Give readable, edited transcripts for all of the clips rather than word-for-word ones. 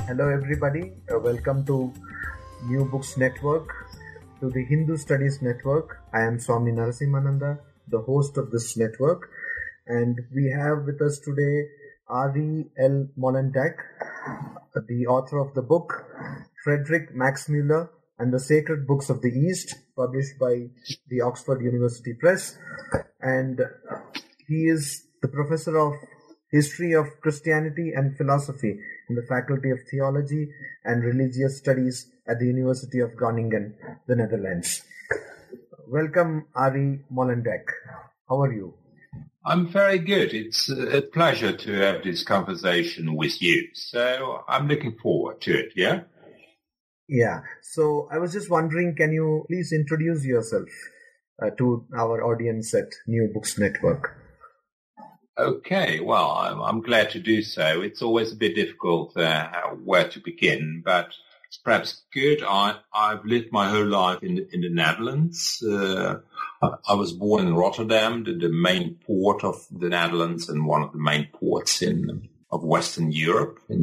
Hello, everybody. Welcome to New Books Network, to the Hindu Studies Network. I am Swami Narasimhananda, the host of this network, and we have with us today Ari L. Molenbeek, the author of the book Friedrich Max Müller and the Sacred Books of the East, published by the Oxford University Press, and he is the professor of History of Christianity and Philosophy in the Faculty of Theology and Religious Studies at the University of Groningen, the Netherlands. Welcome, Ari Molenbeek. How are you? I'm very good. It's a pleasure to have this conversation with you. So I'm looking forward to it, yeah? Yeah. So I was just wondering, can you please introduce yourself to our audience at New Books Network? Okay, well, I'm glad to do so. It's always a bit difficult where to begin, but it's perhaps good. I've lived my whole life in the Netherlands. I was born in Rotterdam, the main port of the Netherlands and one of the main ports of Western Europe in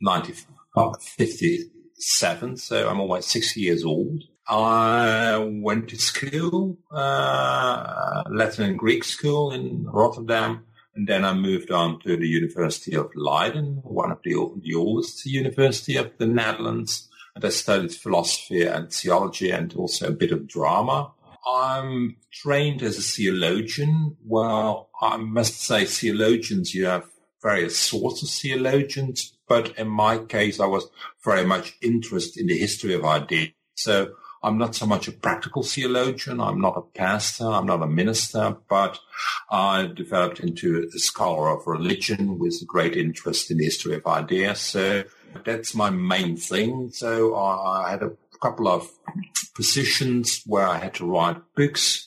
1957, so I'm almost 6 years old. I went to school, Latin and Greek school in Rotterdam. And then I moved on to the University of Leiden, one of the oldest university of the Netherlands. And I studied philosophy and theology and also a bit of drama. I'm trained as a theologian. Well, I must say theologians, you have various sorts of theologians. But in my case, I was very much interested in the history of ideas. So I'm not so much a practical theologian. I'm not a pastor. I'm not a minister, but I developed into a scholar of religion with a great interest in the history of ideas. So that's my main thing. So I had a couple of positions where I had to write books,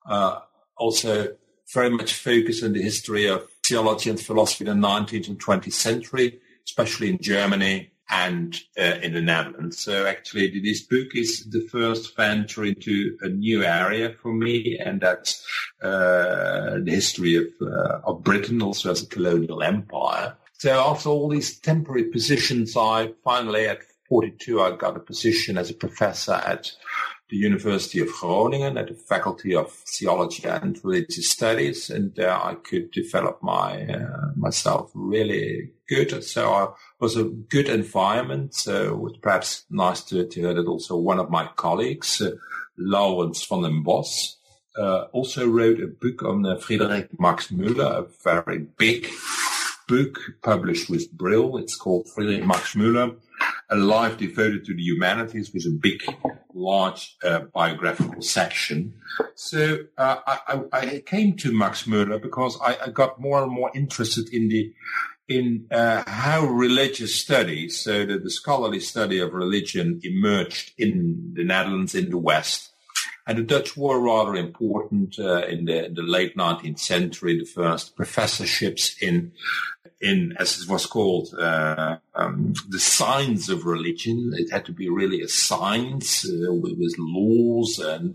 also very much focused on the history of theology and philosophy in the 19th and 20th century, especially in Germany and in the Netherlands. So actually this book is the first venture into a new area for me, and that's the history of Britain also as a colonial empire. So after all these temporary positions, I finally at 42, I got a position as a professor at the University of Groningen at the Faculty of Theology and Religious Studies, and I could develop myself really good. So it was a good environment. So it was perhaps nice to hear that also one of my colleagues, Laurens van den Bos, also wrote a book on Friedrich Max Müller, a very big book published with Brill. It's called Friedrich Max Müller, a life devoted to the humanities, with a big, large biographical section. So I came to Max Müller because I got more and more interested in how religious studies, so the scholarly study of religion, emerged in the Netherlands, in the West. And the Dutch were rather important in the late 19th century. The first professorships in as it was called, the science of religion. It had to be really a science with laws and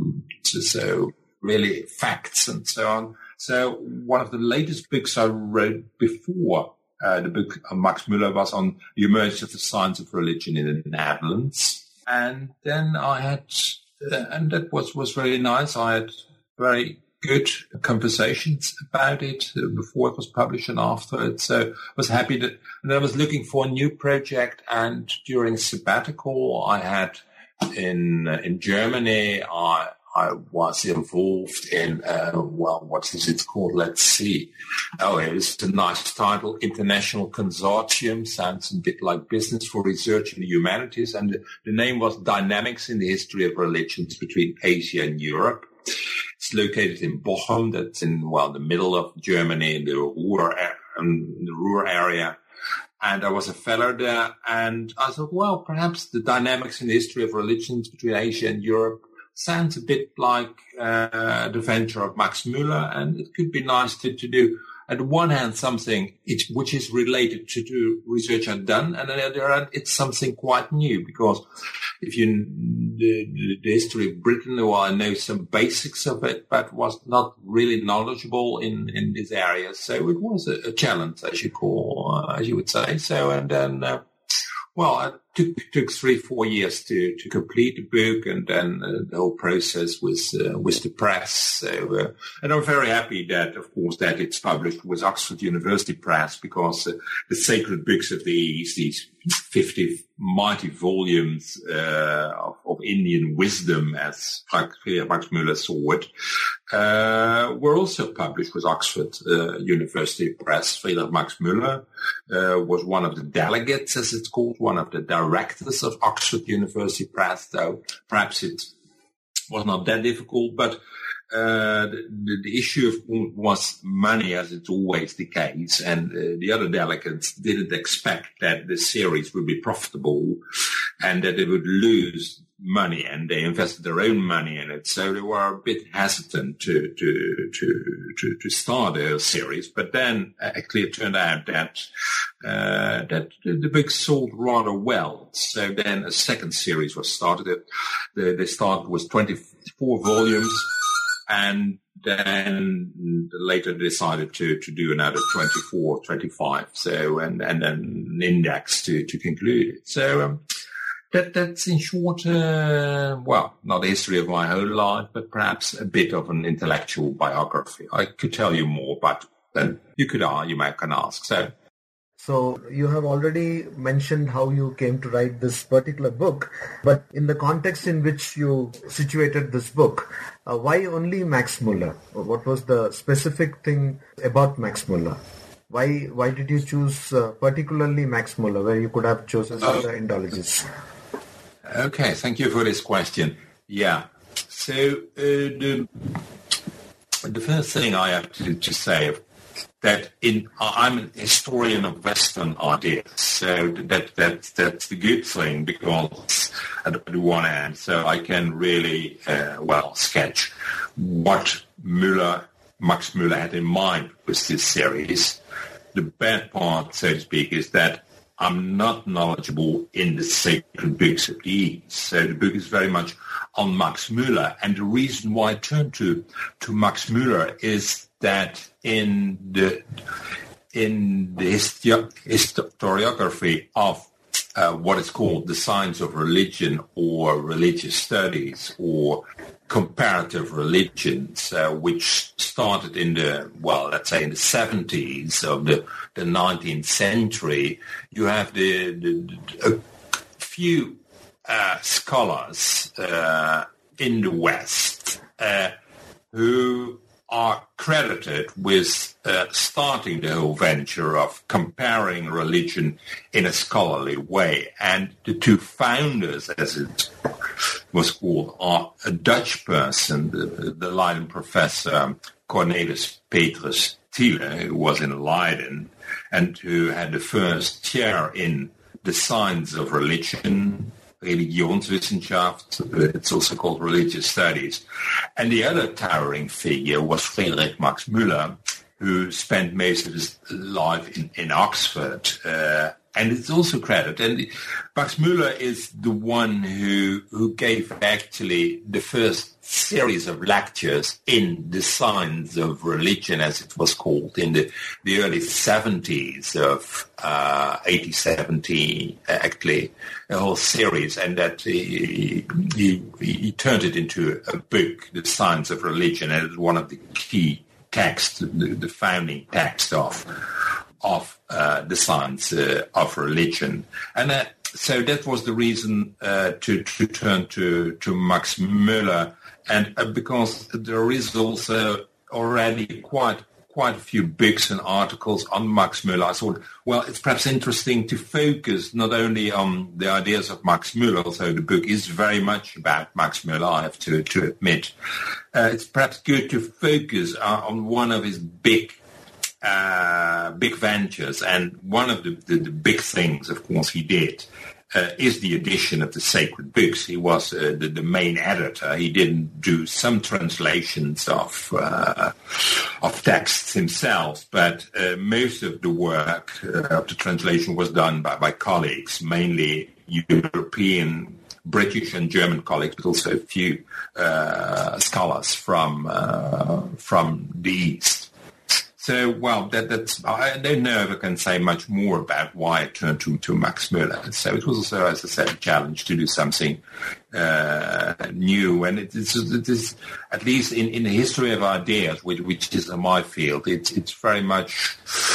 so really facts and so on. So one of the latest books I wrote before the book of Max Müller was on the emergence of the science of religion in the Netherlands. And then I had, and that was really nice. I had very good conversations about it before it was published and after it. So I was happy that, and I was looking for a new project. And during sabbatical I had in Germany, I was involved in, what is it called? Let's see. Oh, it was a nice title, International Consortium. Sounds a bit like Business for Research in the Humanities. And the name was Dynamics in the History of Religions Between Asia and Europe. It's located in Bochum. That's in, the middle of Germany, in the Ruhr area. And I was a fellow there. And I thought, perhaps the dynamics in the history of religions between Asia and Europe sounds a bit like the venture of Max Müller, and it could be nice to do, on the one hand, something which is related to the research I've done, and on the other hand, it's something quite new, because if the history of Britain, I know some basics of it, but was not really knowledgeable in this area. So it was a challenge, as you would say. So, and then Well, it took 3-4 years to complete the book, and then the whole process with the press. So, and I'm very happy that, of course, that it's published with Oxford University Press, because the Sacred Books of the East, these 50 mighty volumes of Indian wisdom, as Max Müller saw it, were also published with Oxford University Press. Friedrich Max Müller was one of the delegates, as it's called, one of the directors of Oxford University Press, though perhaps it was not that difficult, but the issue of course was money, as it's always the case, and the other delegates didn't expect that the series would be profitable and that they would lose money, and they invested their own money in it, so they were a bit hesitant to start a series. But then actually it turned out that the book sold rather well, so then a second series was started. They started with 24 volumes, and then later decided to do another 24, 25, so and then an index to conclude it. So that's in short, well, not the history of my whole life, but perhaps a bit of an intellectual biography. I could tell you more, but then you can ask. So you have already mentioned how you came to write this particular book, but in the context in which you situated this book, why only Max Müller? What was the specific thing about Max Müller? Why did you choose particularly Max Müller, where you could have chosen other Indologists? Okay, thank you for this question. Yeah, so the first thing I have to say that I'm an historian of Western ideas, so that's the good thing, because at the one hand, so I can really sketch what Max Müller had in mind with this series. The bad part, so to speak, is that I'm not knowledgeable in the Sacred Books of the East. So the book is very much on Max Müller. And the reason why I turned to Max Müller is that in the historiography of what is called the science of religion or religious studies or comparative religions, which started in the 70s of the 19th century, you have a few scholars in the West who are credited with starting the whole venture of comparing religion in a scholarly way. And the two founders, as it was called, are a Dutch person, the Leiden professor Cornelis Petrus Thiele, who was in Leiden and who had the first chair in the science of religion, Religionswissenschaft, it's also called religious studies. And the other towering figure was Friedrich Max Müller, who spent most of his life in Oxford. And it's also credited. And Max Müller is the one who gave actually the first series of lectures in the science of religion, as it was called, in the early 70s of 1870, actually, a whole series. And that he turned it into a book, The Science of Religion, and it was one of the key texts, the founding text of the science of religion. And so that was the reason to turn to Max Müller, and because there is also already quite a few books and articles on Max Müller, I thought, well, it's perhaps interesting to focus not only on the ideas of Max Müller, although the book is very much about Max Müller, I have to admit. It's perhaps good to focus on one of his big ventures, and one of the big things, of course, he did is the edition of the Sacred Books. He was the main editor. He didn't do some translations of texts himself, but most of the work of the translation was done by colleagues, mainly European, British and German colleagues, but also a few scholars from the East. So, well, that's I don't know if I can say much more about why I turned to Max Müller. So it was also, as I said, a challenge to do something new, and it is at least in the history of ideas, which is my field. It's very much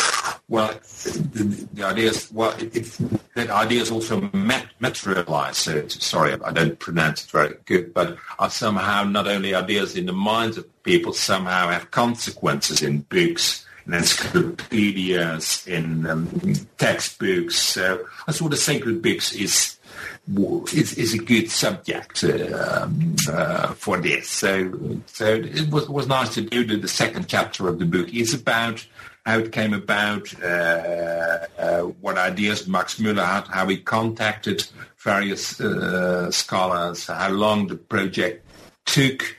the ideas. Well, that ideas also materialize. So, sorry, I don't pronounce it very good, but are somehow not only ideas in the minds of people, somehow have consequences in books, in encyclopedias, in textbooks. So I thought the sacred books is a good subject for this. So it was nice to do the second chapter of the book. It's about how it came about, what ideas Max Müller had, how he contacted various scholars, how long the project took,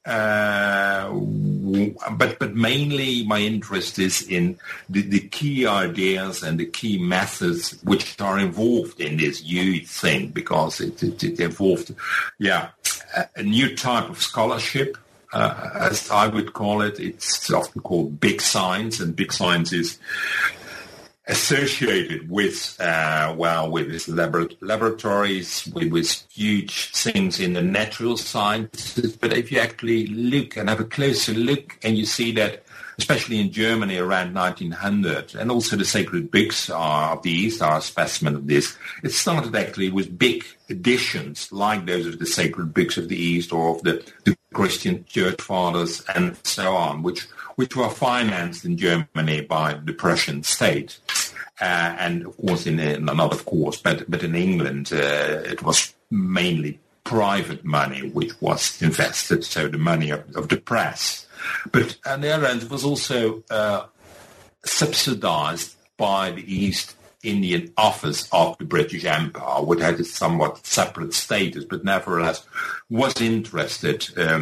but mainly my interest is in the key ideas and the key methods which are involved in this huge thing, because it involved, a new type of scholarship, as I would call it. It's often called big science, and big science is associated with with laboratories, with huge things in the natural sciences. But if you actually look and have a closer look, and you see that, especially in Germany around 1900, and also the sacred books of the East are a specimen of this. It started actually with big editions like those of the sacred books of the East or of the Christian church fathers and so on, which were financed in Germany by the Prussian state. And of course, but in England, it was mainly private money which was invested, so the money of the press. But on the other hand, it was also subsidized by the East Indian Office of the British Empire, which had a somewhat separate status, but nevertheless was interested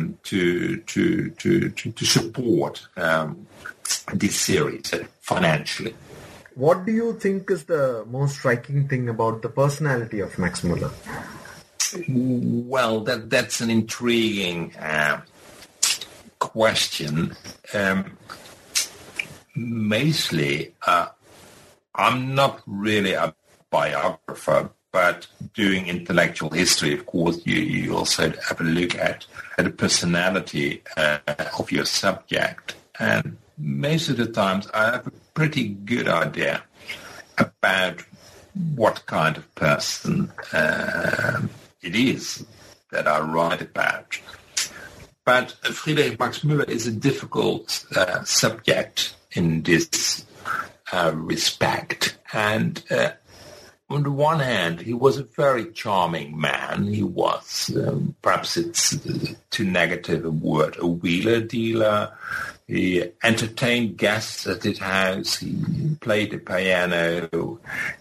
to support this series financially. What do you think is the most striking thing about the personality of Max Müller? Well, that's an intriguing question. Mostly, I'm not really a biographer, but doing intellectual history, of course, you also have a look at the personality of your subject. And most of the times I have a pretty good idea about what kind of person it is that I write about. But Friedrich Max Müller is a difficult subject in this respect. And on the one hand, he was a very charming man. He was, perhaps it's too negative a word, a wheeler dealer. He entertained guests at his house. He played the piano.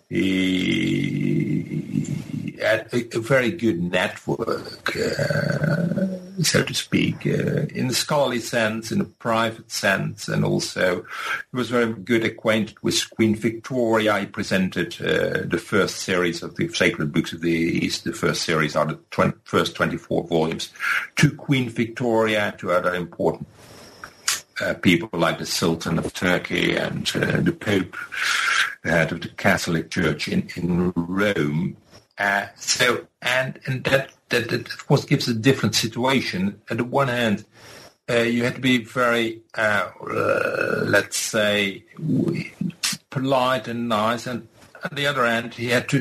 He had a very good network, so to speak, in the scholarly sense, in the private sense, and also he was very good acquainted with Queen Victoria. He presented the first series of the Sacred Books of the East. The first series are the first 24 volumes to Queen Victoria, to other important people like the Sultan of Turkey and the Pope, the head of the Catholic Church in Rome. So that of course gives a different situation. On the one hand, you had to be very, let's say, polite and nice, and on the other hand, he had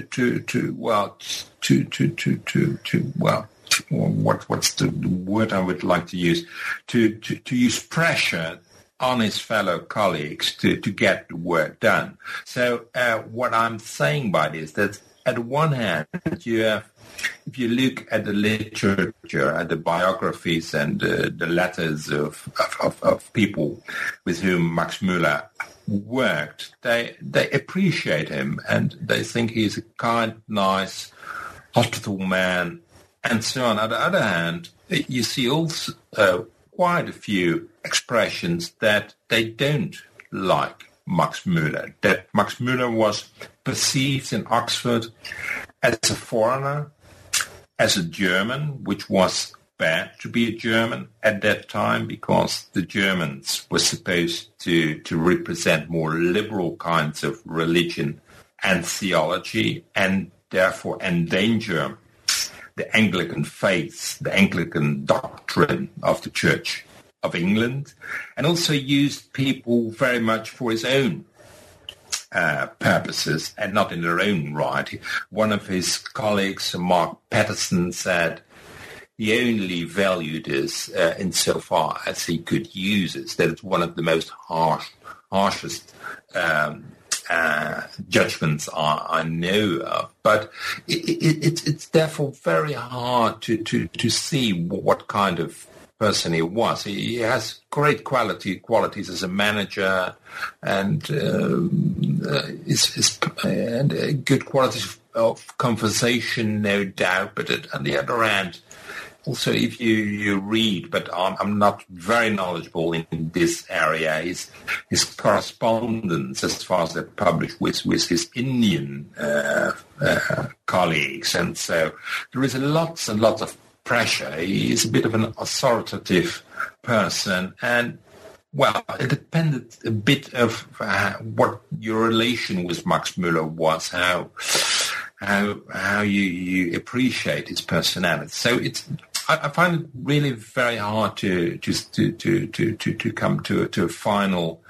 what's the word I would like to use? To use pressure on his fellow colleagues to get the work done. So what I'm saying by this, that at one hand, you have, if you look at the literature, at the biographies and the letters of people with whom Max Müller worked, they appreciate him and they think he's a kind, nice, hospitable man, and so on. On the other hand, you see also quite a few expressions that they don't like Max Müller. That Max Müller was perceived in Oxford as a foreigner, as a German, which was bad to be a German at that time, because the Germans were supposed to represent more liberal kinds of religion and theology, and therefore endanger the Anglican faith, the Anglican doctrine of the Church of England, and also used people very much for his own purposes and not in their own right. One of his colleagues, Mark Patterson, said he only valued us insofar as he could use us. That it's one of the most harshest judgments I know of. But it's therefore very hard to see what kind of person he was. He has great qualities as a manager, and good qualities of conversation, no doubt. But on the other hand, also, if you read, but I'm not very knowledgeable in this area, his correspondence, as far as they're published, with his Indian colleagues, and so there is lots and lots of pressure. He is a bit of an authoritative person, and well, it depended a bit of what your relation with Max Müller was, how you appreciate his personality. So I find it really very hard to come to a final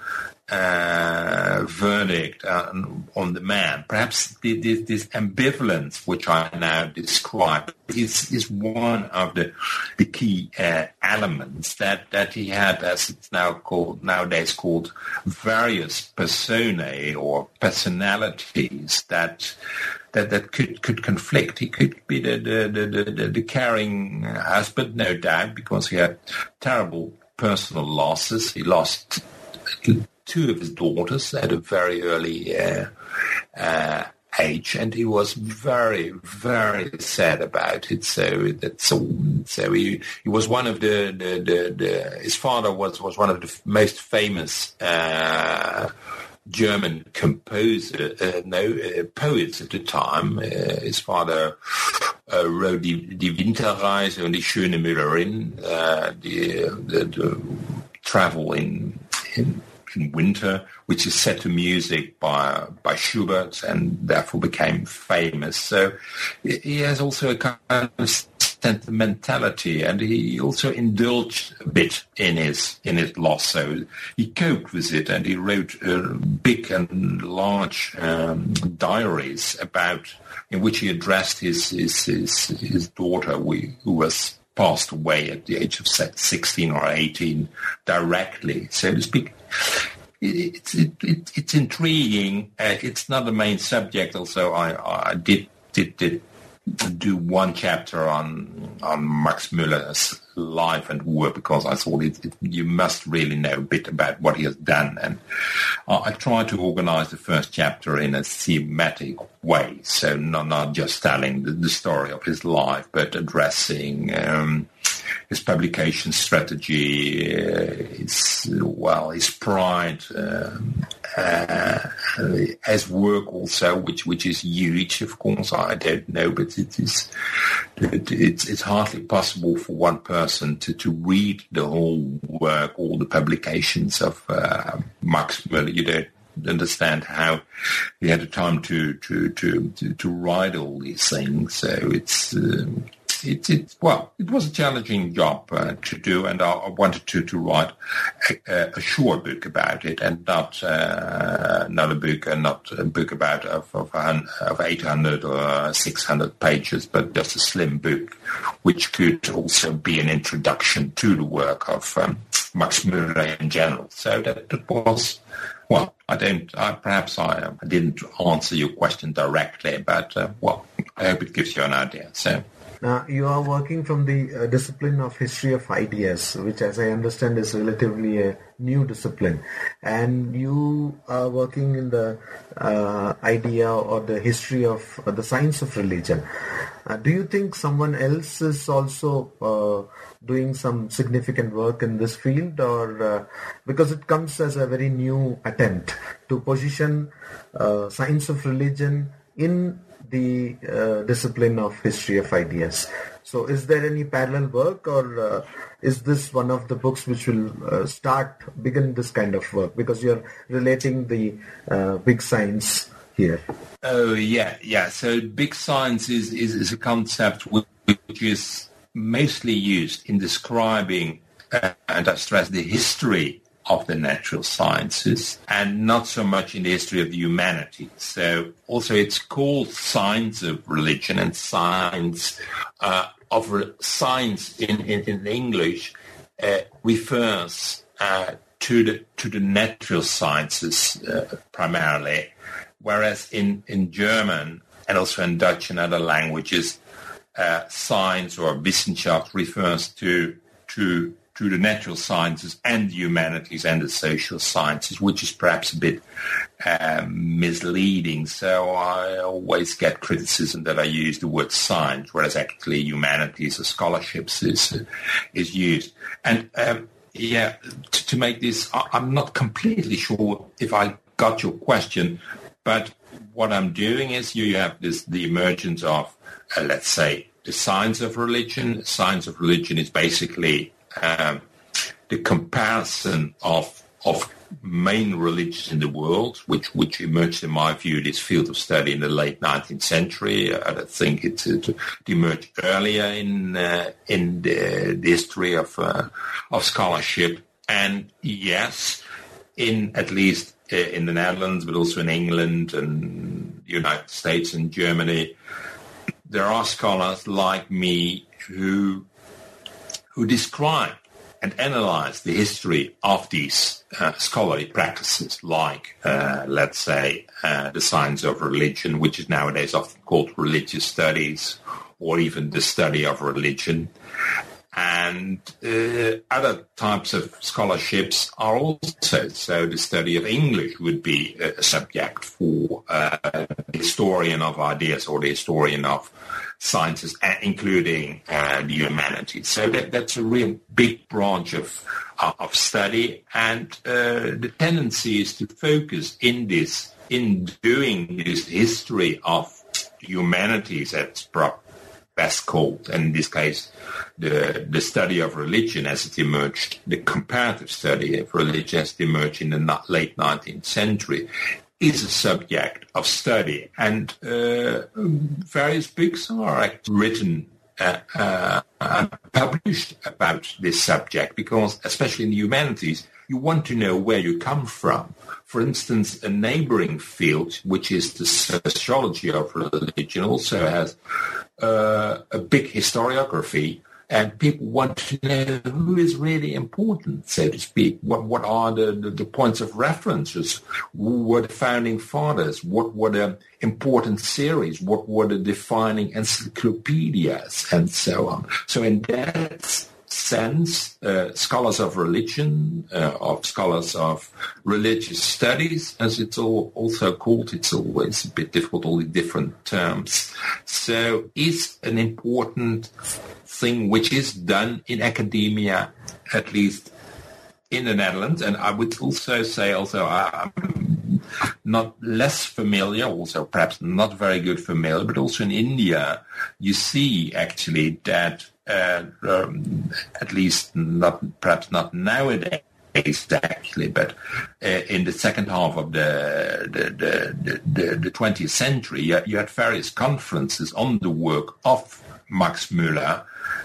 verdict on the man. Perhaps this ambivalence, which I now describe, is one of the key elements that he had, as it's nowadays called, various personae or personalities that could conflict. He could be the caring husband, no doubt, because he had terrible personal losses. He lost two of his daughters at a very early age, and he was very, very sad about it. So he was one of his father was one of the most famous German poets at the time. His father wrote Die Winterreise und die schöne Müllerin, the travel in winter, which is set to music by Schubert, and therefore became famous. So he has also a kind of sentimentality, and he also indulged a bit in his loss. So he coped with it, and he wrote big and large diaries in which he addressed his daughter, who was passed away at the age of 16 or 18, directly, so to speak. It's intriguing. It's not the main subject. Also, I did do one chapter on Max Müller's life and work, because I thought you must really know a bit about what he has done, and I tried to organize the first chapter in a thematic way, so not just telling the story of his life, but addressing his publication strategy, his pride, as work also, which is huge, of course. I don't know, but it's hardly possible for one person to read the whole work, all the publications of Max Müller. You don't understand how he had the time to write all these things. So it was a challenging job to do, and I wanted to write a short book about it, and not a book about of 800 or 600 pages, but just a slim book, which could also be an introduction to the work of Max Müller in general. So that was. Well, I didn't answer your question directly, but I hope it gives you an idea. So. Now, you are working from the discipline of history of ideas, which, as I understand, is relatively a new discipline. And you are working in the idea or the history of the science of religion. Do you think someone else is also doing some significant work in this field, or because it comes as a very new attempt to position science of religion in the discipline of history of ideas. So is there any parallel work, or is this one of the books which will begin this kind of work, because you're relating the big science here? Oh, yeah. So big science is a concept which is mostly used in describing, and I stress, the history of the natural sciences, and not so much in the history of the humanities. So also it's called science of religion, and science science in English refers to the natural sciences primarily, whereas in German and also in Dutch and other languages, science or Wissenschaft refers to the natural sciences and the humanities and the social sciences, which is perhaps a bit misleading. So I always get criticism that I use the word science, whereas actually humanities or scholarships is used. And to make this, I'm not completely sure if I got your question, but what I'm doing is you have the emergence of, let's say, the science of religion. Science of religion is basically the comparison of main religions in the world, which emerged, in my view, this field of study in the late 19th century. I think it emerged earlier in the history of scholarship. And yes, at least in the Netherlands, but also in England and the United States and Germany, there are scholars like me who describe and analyze the history of these scholarly practices, like, let's say, the science of religion, which is nowadays often called religious studies, or even the study of religion. And other types of scholarships are also, so the study of English would be a subject for the historian of ideas or the historian of sciences, including the humanities. So that's a real big branch of study, and the tendency is to focus in doing this history of humanities, that's best called, and in this case, the study of religion as it emerged, the comparative study of religion as it emerged in the late 19th century, is a subject of study. And various books are written published about this subject, because, especially in the humanities, you want to know where you come from. For instance, a neighboring field, which is the sociology of religion, also has a big historiography, and people want to know who is really important, so to speak. What are the points of references? Who were the founding fathers? What were the important series? What were the defining encyclopedias? And so on. So in that sense, scholars of religion, scholars of religious studies, as it's also called, it's always a bit difficult, all the different terms. So is an important thing which is done in academia, at least in the Netherlands. And I would also say, I'm not less familiar, also perhaps not very good familiar, but also in India, you see actually that at least perhaps not nowadays actually, but in the second half of the 20th century, you had various conferences on the work of Max Müller,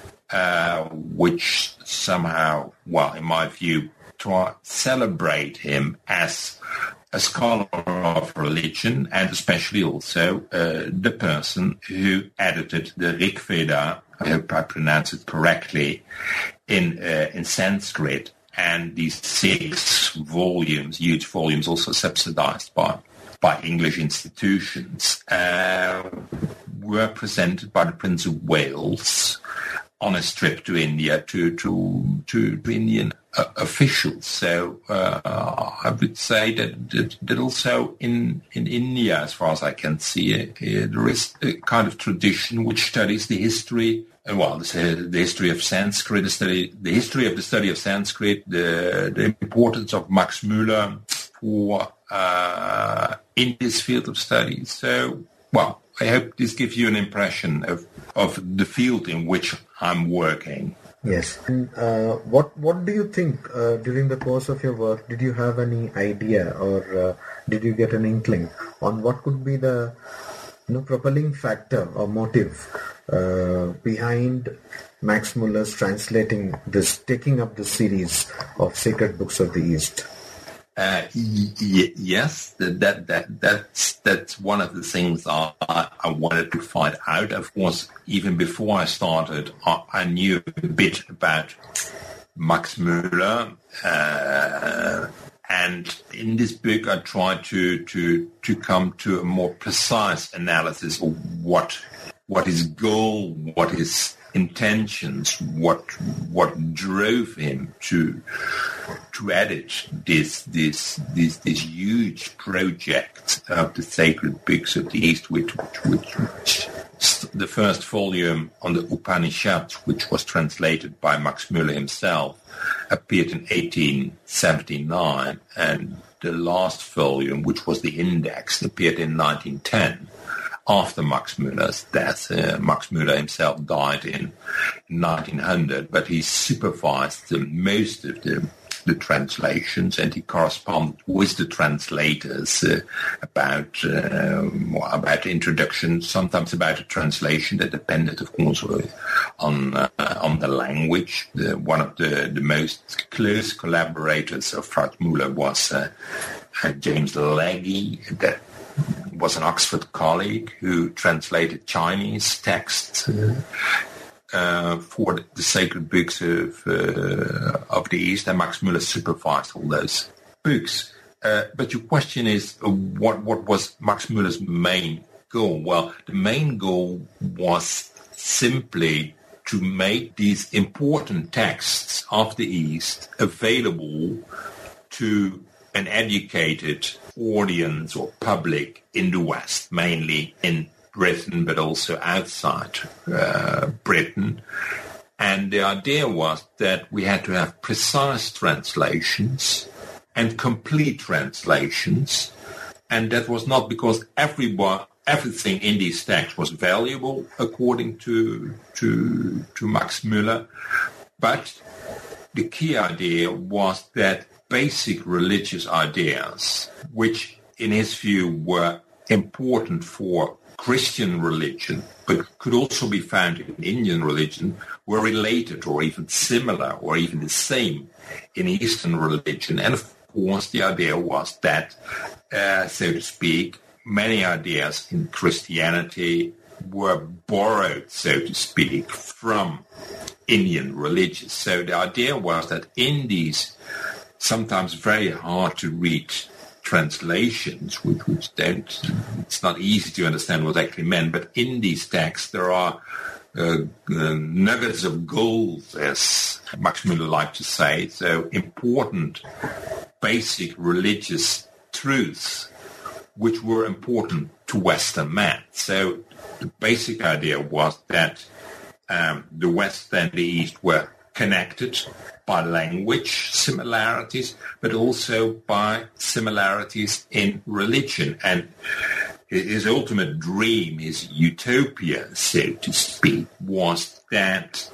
which somehow, well, in my view, celebrate him as a scholar of religion, and especially also the person who edited the Rig Veda, I hope I pronounce it correctly, in Sanskrit, and these 6 volumes, huge volumes, also subsidized by English institutions, were presented by the Prince of Wales on a trip to India to Indian officials. So I would say that also in India, as far as I can see, there is a kind of tradition which studies the history. The history of Sanskrit, the history of the study of Sanskrit, the importance of Max Müller for in this field of study. So, I hope this gives you an impression of the field in which I'm working. Yes. And what do you think during the course of your work? Did you have any idea, or did you get an inkling on what could be the propelling factor or motive behind Max Muller's taking up this series of Sacred Books of the East? Yes, that's one of the things I wanted to find out. Of course, even before I started, I knew a bit about Max Muller, and in this book, I tried to come to a more precise analysis of what his goal, what his intentions, what drove him to edit this huge project of the Sacred Books of the East, which the first volume on the Upanishads, which was translated by Max Muller himself, appeared in 1879, and the last volume, which was the Index, appeared in 1910. After Max Muller's death, Max Muller himself died in 1900, but he supervised most of the translations, and he corresponded with the translators about introduction, sometimes about a translation that depended, of course, on the language. One of the most close collaborators of Franz Muller was James Legge, that was an Oxford colleague who translated Chinese texts for the Sacred Books of the East, and Max Muller supervised all those books. But your question is, what was Max Muller's main goal? Well, the main goal was simply to make these important texts of the East available to an educated audience or public in the West, mainly in Britain, but also outside Britain. And the idea was that we had to have precise translations and complete translations. And that was not because everything in these texts was valuable, according to Max Muller, but the key idea was that basic religious ideas, which in his view were important for Christian religion, but could also be found in Indian religion, were related or even similar or even the same in Eastern religion. And of course, the idea was that, so to speak, many ideas in Christianity were borrowed, so to speak, from Indian religion. So the idea was that in these sometimes very hard to read translations, which don't, it's not easy to understand what actually meant, but in these texts there are nuggets of gold, as Max Muller liked to say, so important basic religious truths which were important to Western man. So the basic idea was that the West and the East were connected by language similarities, but also by similarities in religion. And his ultimate dream, his utopia, so to speak, was that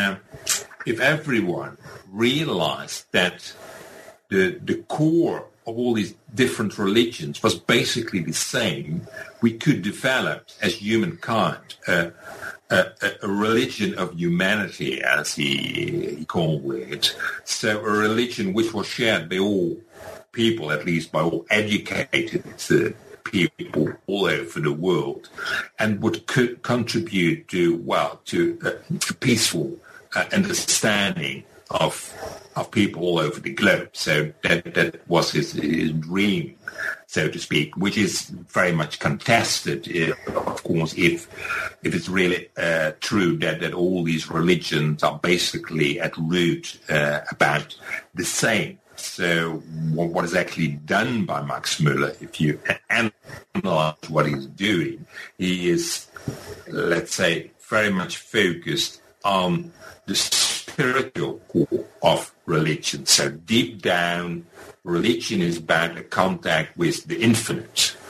if everyone realized that the core of all these different religions was basically the same, we could develop as humankind a religion of humanity, as he called it. So a religion which was shared by all people, at least by all educated people all over the world, and would contribute to a peaceful understanding of people all over the globe. So that was his dream, so to speak, which is very much contested, of course, if it's really true that all these religions are basically at root about the same. So what is actually done by Max Muller, if you analyze what he's doing, he is, let's say, very much focused on the spiritual core of religion. So deep down, religion is about a contact with the infinite,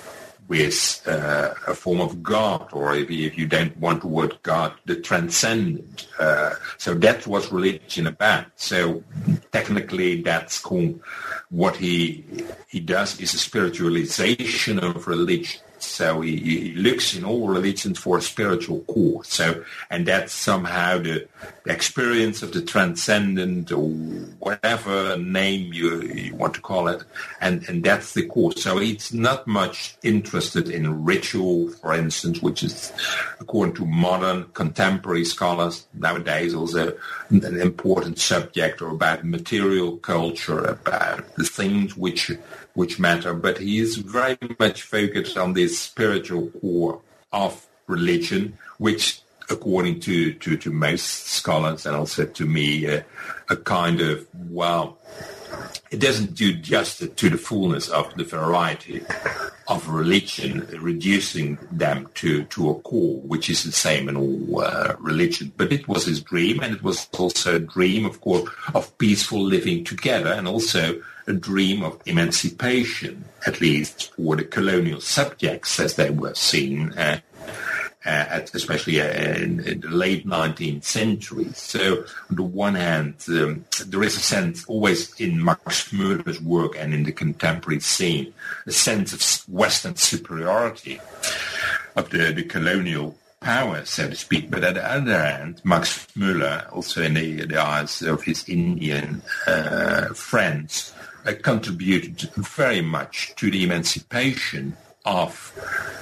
with a form of God, or if you don't want the word God, the transcendent. So that's what religion about. So technically that's called, what he does is a spiritualization of religion. So he looks in all religions for a spiritual core. So, and that's somehow the experience of the transcendent, or whatever name you want to call it, and that's the core. So he's not much interested in ritual, for instance, which is, according to modern contemporary scholars nowadays, also an important subject, or about material culture, about the things which matter, but he is very much focused on this spiritual core of religion, which, according to most scholars and also to me, a kind of, well, it doesn't do justice to the fullness of the variety of religion, reducing them to a core, which is the same in all religion. But it was his dream, and it was also a dream, of course, of peaceful living together, and also a dream of emancipation, at least for the colonial subjects as they were seen, especially in the late 19th century. So on the one hand, there is a sense always in Max Müller's work and in the contemporary scene, a sense of Western superiority of the colonial power, so to speak. But at the other hand, Max Müller, also in the eyes of his Indian friends, contributed very much to the emancipation of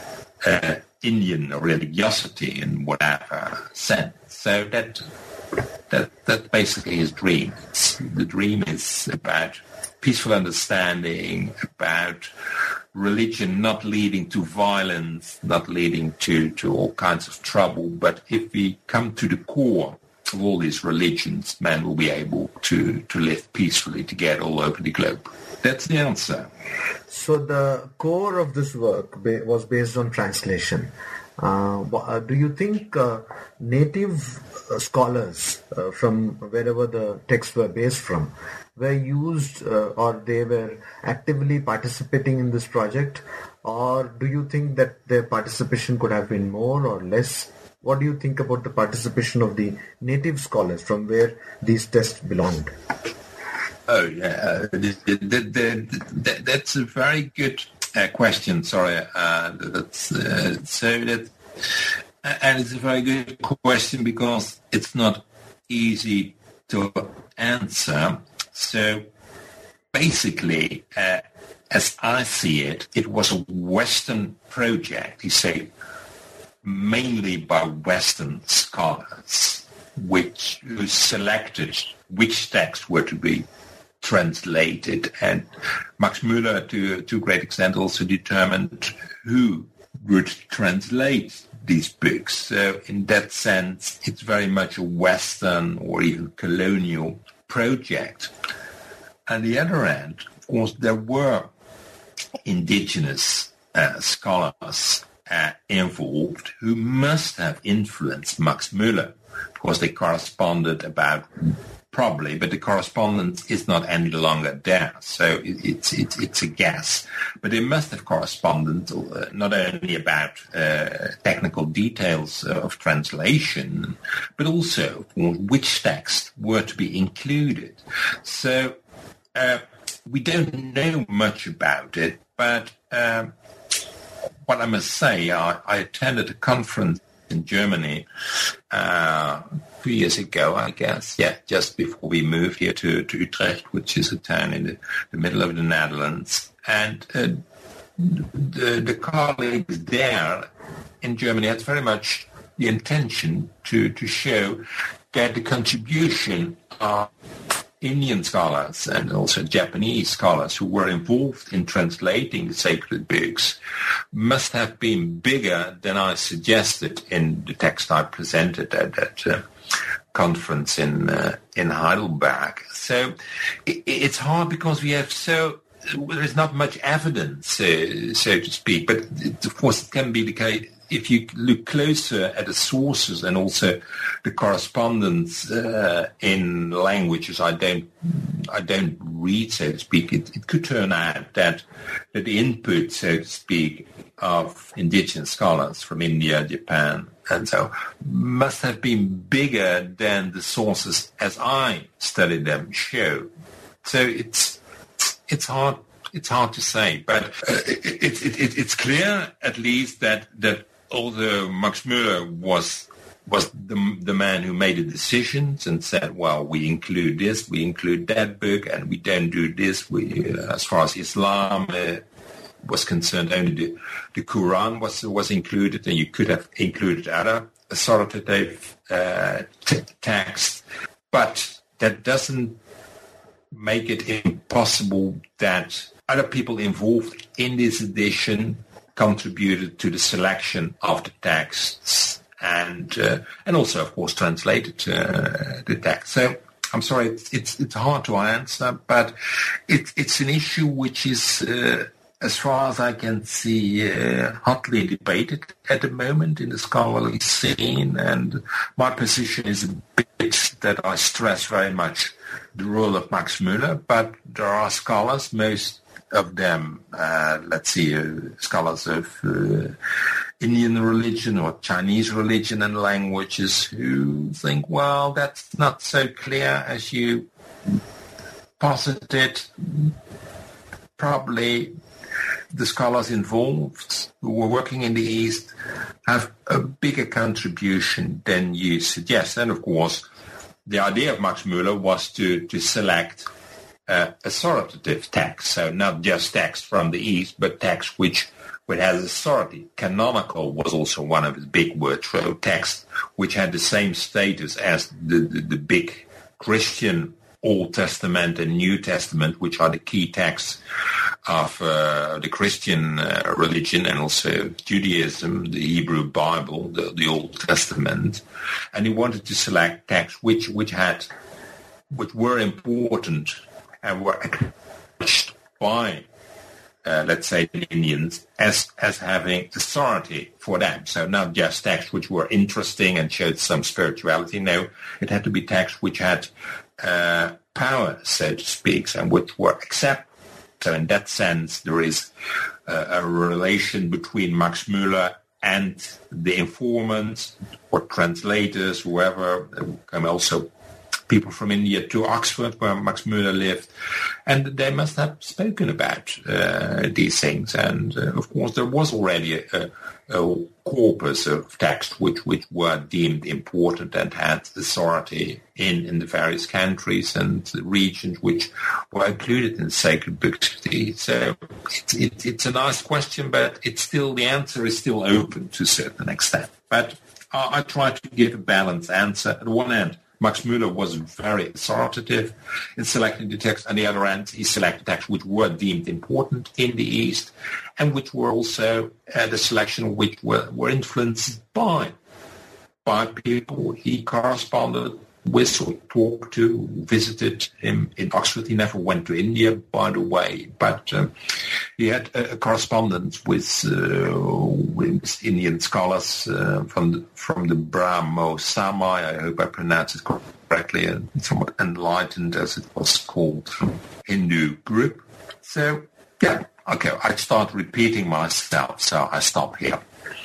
Indian religiosity in whatever sense. So that's basically his dream. The dream is about peaceful understanding, about religion not leading to violence, not leading to all kinds of trouble. But if we come to the core of all these religions, man will be able to live peacefully together all over the globe. That's the answer. So the core of this work was based on translation. Do you think native scholars from wherever the texts were based from were used or they were actively participating in this project? Or do you think that their participation could have been more or less? What do you think about the participation of the native scholars from where these texts belonged? Oh, yeah. That's a very good question. Sorry. And it's a very good question because it's not easy to answer. So basically, as I see it, it was a Western project, you say, mainly by Western scholars, who selected which texts were to be translated. And Max Müller, to a great extent, also determined who would translate these books. So in that sense, it's very much a Western or even colonial project. On the other hand, of course, there were indigenous scholars involved who must have influenced Max Müller because they corresponded probably, but the correspondence is not any longer there. So it's a guess. But they must have corresponded not only about technical details of translation, but also which texts were to be included. So we don't know much about it, but what I must say, I attended a conference in Germany 2 years ago, I guess. Yeah, just before we moved here to Utrecht, which is a town in the middle of the Netherlands. And the colleagues there in Germany had very much the intention to show that the contribution of Indian scholars and also Japanese scholars who were involved in translating the sacred books must have been bigger than I suggested in the text I presented at that conference in Heidelberg. So it's hard because there is not much evidence, so to speak. But of course, it can be the case. if you look closer at the sources and also the correspondence in languages I don't read, so to speak, it could turn out that the input, so to speak, of indigenous scholars from India, Japan, and so must have been bigger than the sources as I studied them show. So it's hard to say, but it's clear at least that although Max Müller was the man who made the decisions and said, well, we include this, we include that book, and we don't do this. We, as far as Islam was concerned, only the Quran was included, and you could have included other authoritative texts, but that doesn't make it impossible that other people involved in this edition contributed to the selection of the texts and also, of course, translated the text. So I'm sorry, it's hard to answer, but it's an issue which is, as far as I can see, hotly debated at the moment in the scholarly scene. And my position is a bit that I stress very much the role of Max Müller, but there are scholars, most of them, scholars of Indian religion or Chinese religion and languages, who think, well, that's not so clear as you posited. Probably the scholars involved who were working in the East have a bigger contribution than you suggest. And of course, the idea of Max Müller was to select authoritative text, so not just text from the East, but text which has authority. Canonical was also one of his big words, so text which had the same status as the big Christian Old Testament and New Testament, which are the key texts of the Christian religion and also Judaism, the Hebrew Bible, the Old Testament. And he wanted to select texts which were important and were acknowledged by, let's say, the Indians as having authority for them. So not just texts which were interesting and showed some spirituality. No, it had to be texts which had power, so to speak, and which were accepted. So in that sense, there is a relation between Max Müller and the informants or translators, whoever, come also people from India to Oxford, where Max Müller lived, and they must have spoken about these things. And of course, there was already a corpus of text which were deemed important and had authority in the various countries and regions which were included in sacred books. So it's a nice question, but it's still, the answer is still open to a certain extent. But I try to give a balanced answer. At one end, Max Müller was very authoritative in selecting the text. On the other hand, he selected texts which were deemed important in the East and which were also the selection which were influenced by people he corresponded with or talked to, visited him in Oxford. He never went to India, by the way, but he had a correspondence with Indian scholars from the Brahmo Samaj, I hope I pronounced it correctly, and somewhat enlightened, as it was called, Hindu group. So, yeah, okay, I start repeating myself, so I stop here.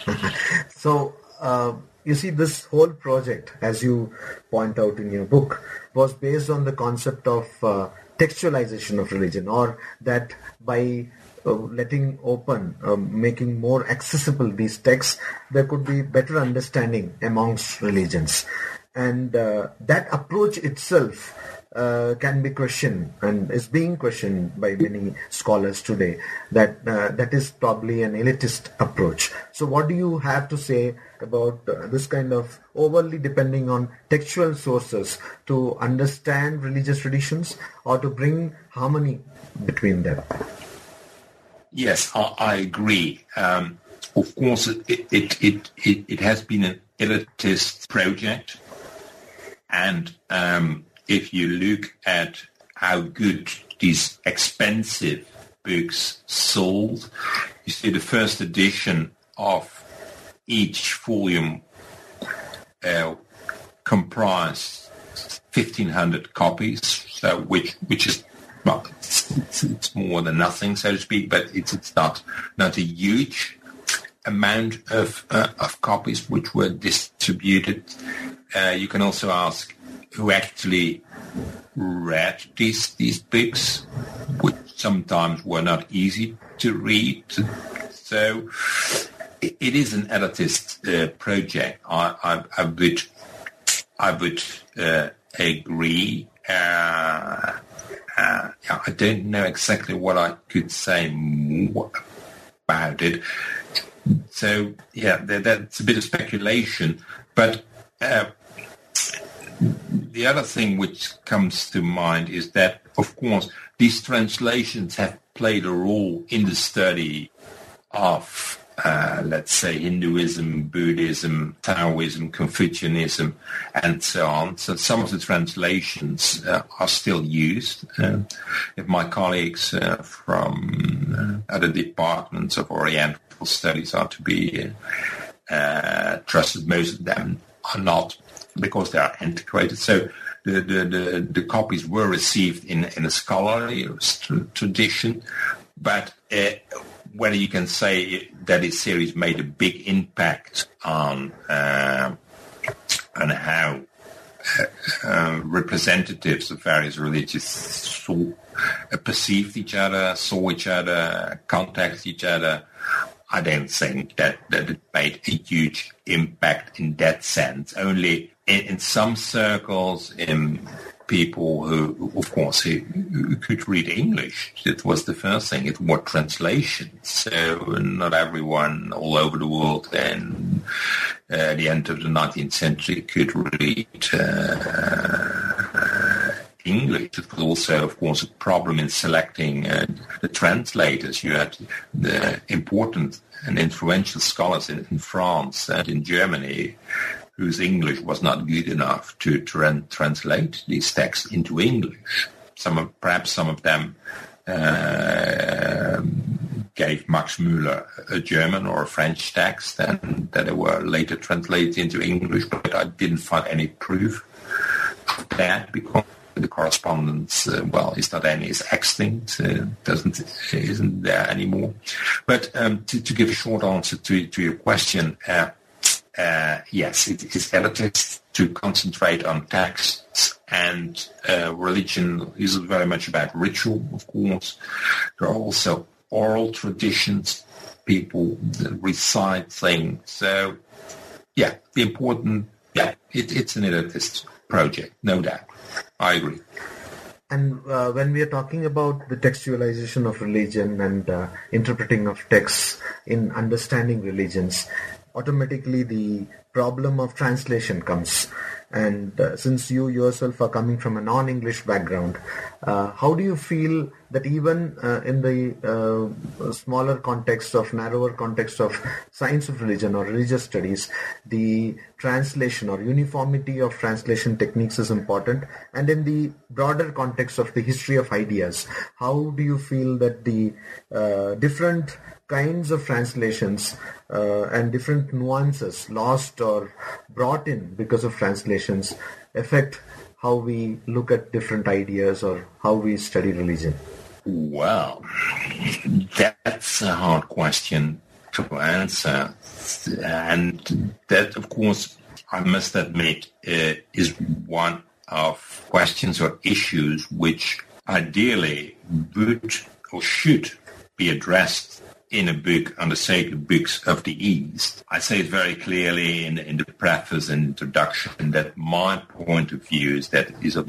So, you see, this whole project, as you point out in your book, was based on the concept of textualization of religion, or that by letting open, making more accessible these texts, there could be better understanding amongst religions. And that approach itself can be questioned and is being questioned by many scholars today, that that is probably an elitist approach. So what do you have to say about this kind of overly depending on textual sources to understand religious traditions or to bring harmony between them? Yes, I agree. Of course, it has been an elitist project, and if you look at how good these expensive books sold, you see the first edition of each volume comprised 1,500 copies, so which is, well, it's more than nothing, so to speak, but it's not a huge amount of copies which were distributed. You can also ask who actually read these books, which sometimes were not easy to read. So it is an elitist project. I would agree. I don't know exactly what I could say more about it. So, that's a bit of speculation. But the other thing which comes to mind is that, of course, these translations have played a role in the study of, let's say, Hinduism, Buddhism, Taoism, Confucianism, and so on. So some of the translations are still used. If my colleagues from other departments of Oriental Studies are to be trusted, most of them are not, because they are antiquated. So the copies were received in a scholarly tradition, but whether you can say that this series made a big impact on how representatives of various religions perceived each other, saw each other, contacted each other, I don't think that it made a huge impact in that sense. Only in some circles, in people who, of course, who could read English. It was the first thing. It was translations. So not everyone all over the world and at the end of the 19th century could read English. It was also, of course, a problem in selecting the translators. You had the important and influential scholars in France and in Germany whose English was not good enough to translate these texts into English. Perhaps some of them gave Max Müller a German or a French text, and that they were later translated into English, but I didn't find any proof of that because the correspondence, is not any, is extinct, isn't there anymore. But to give a short answer to your question, yes, it is elitist to concentrate on texts, and religion is very much about ritual, of course. There are also oral traditions, people recite things. So, it's an elitist project, no doubt. I agree. And when we are talking about the textualization of religion and interpreting of texts in understanding religions, automatically the problem of translation comes. And since you yourself are coming from a non-English background, how do you feel that even in the smaller context of, narrower context of science of religion or religious studies, the translation or uniformity of translation techniques is important? And in the broader context of the history of ideas, how do you feel that the different kinds of translations and different nuances lost or brought in because of translations affect how we look at different ideas or how we study religion? Well, that's a hard question to answer. And that, of course, I must admit, is one of questions or issues which ideally would or should be addressed in a book on the sacred books of the East. I say it very clearly in the preface and introduction that my point of view is that of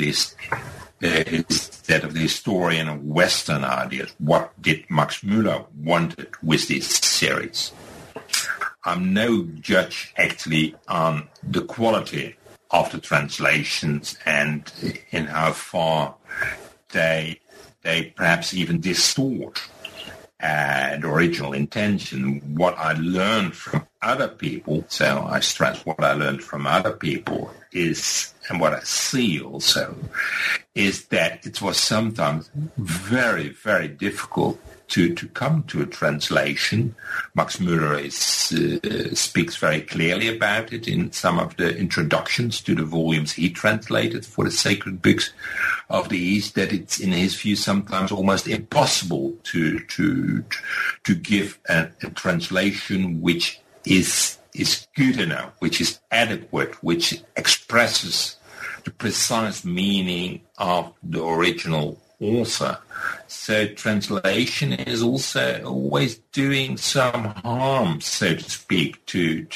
the historian of Western ideas. What did Max Müller wanted with this series? I'm no judge actually on the quality of the translations and in how far they perhaps even distort the original intention. What I learned from other people, so I stress what I learned from other people is, and what I see also, is that it was sometimes very, very difficult to come to a translation. Max Müller speaks very clearly about it in some of the introductions to the volumes he translated for the sacred books of the East, that it's, in his view, sometimes almost impossible to give a translation which is good enough, which is adequate, which expresses the precise meaning of the original author. So translation is also always doing some harm, so to speak, to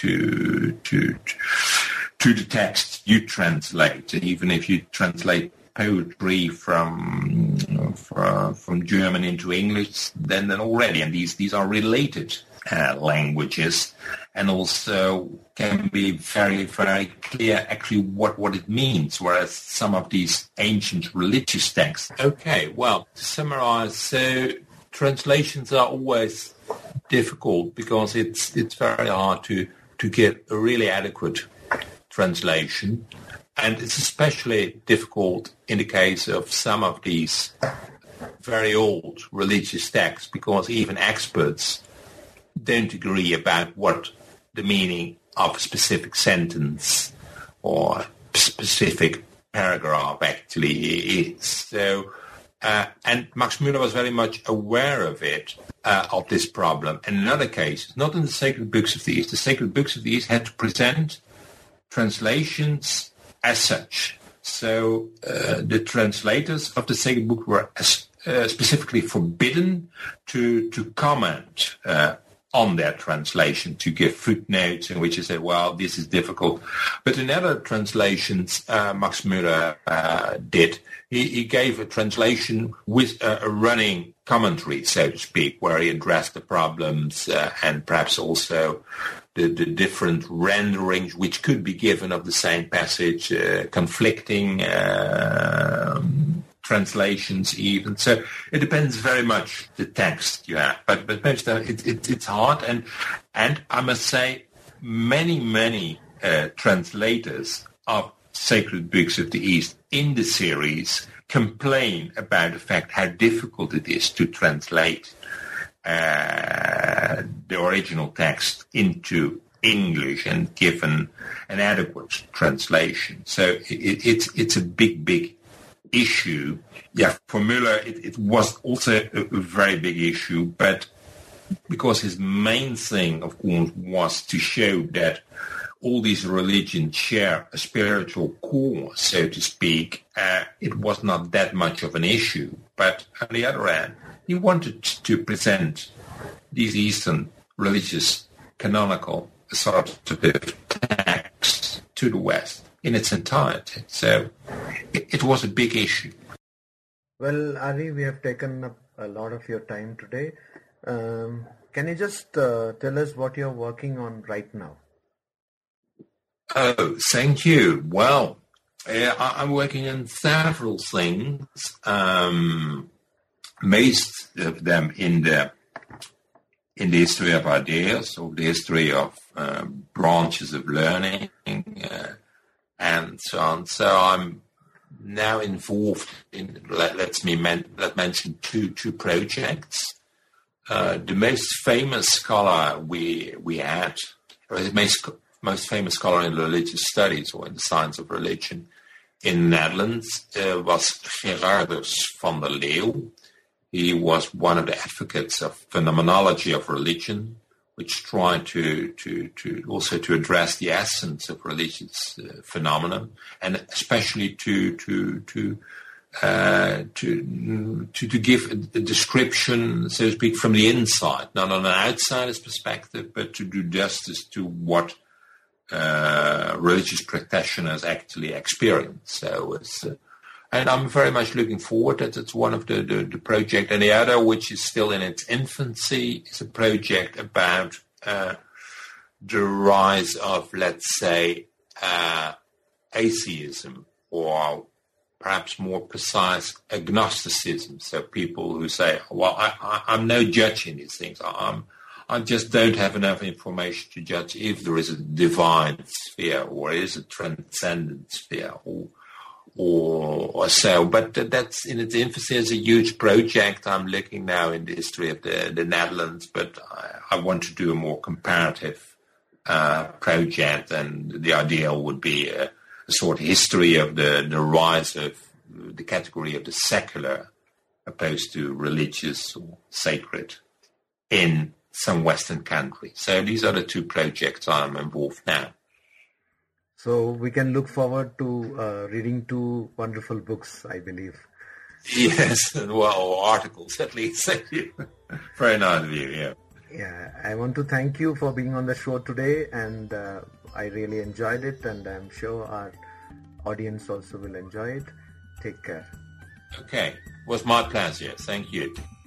the text you translate. Even if you translate poetry from German into English, then already, and these are related languages, and also can be very, very clear actually what it means, whereas some of these ancient religious texts. Okay, well, to summarize, so translations are always difficult because it's very hard to get a really adequate translation, and it's especially difficult in the case of some of these very old religious texts, because even experts don't agree about what the meaning of a specific sentence or specific paragraph actually is. So, and Max Müller was very much aware of it, of this problem. And in other cases, not in the Sacred Books of the East, the Sacred Books of the East had to present translations as such. So the translators of the Sacred Book were specifically forbidden to comment on their translation, to give footnotes in which they said, well, this is difficult. But in other translations, Max Müller did. He gave a translation with a running commentary, so to speak, where he addressed the problems and perhaps also the different renderings which could be given of the same passage, conflicting translations even. So it depends very much the text you have. But most of it's hard. And I must say, many translators of Sacred Books of the East in the series complain about the fact how difficult it is to translate the original text into English and given an adequate translation. So it's a big issue. Yeah, for Müller, it was also a very big issue, but because his main thing, of course, was to show that all these religions share a spiritual core, so to speak, it was not that much of an issue. But on the other hand, he wanted to present these Eastern religious canonical authoritative texts to the West in its entirety. So it was a big issue. Well, Ari, we have taken up a lot of your time today. Can you just tell us what you're working on right now? Oh, thank you. Well, I'm working on several things, most of them in the history of ideas, or the history of branches of learning, and so on. So I'm now involved in, let mention two projects. The most famous scholar we had, or the most famous scholar in religious studies or in the science of religion in the Netherlands was Gerardus van der Leeuw. He was one of the advocates of phenomenology of religion, which tried to also to address the essence of religious phenomena, and especially to give a description, so to speak, from the inside, not on an outsider's perspective, but to do justice to what religious practitioners actually experience. So it's, and I'm very much looking forward that it's one of the project. And the other, which is still in its infancy, is a project about the rise of, let's say, atheism, or perhaps more precise, agnosticism. So people who say, well, I'm no judge in these things. I just don't have enough information to judge if there is a divine sphere or is a transcendent sphere, or or so. But that's in its infancy. It's a huge project. I'm looking now in the history of the Netherlands, but I want to do a more comparative project, and the ideal would be a sort of history of the rise of the category of the secular opposed to religious or sacred in some Western countries. So these are the two projects I'm involved now. So we can look forward to reading two wonderful books, I believe. Yes, well, articles at least. Thank you. Very nice of you, yeah. Yeah, I want to thank you for being on the show today, and I really enjoyed it, and I'm sure our audience also will enjoy it. Take care. Okay, it was my pleasure. Thank you.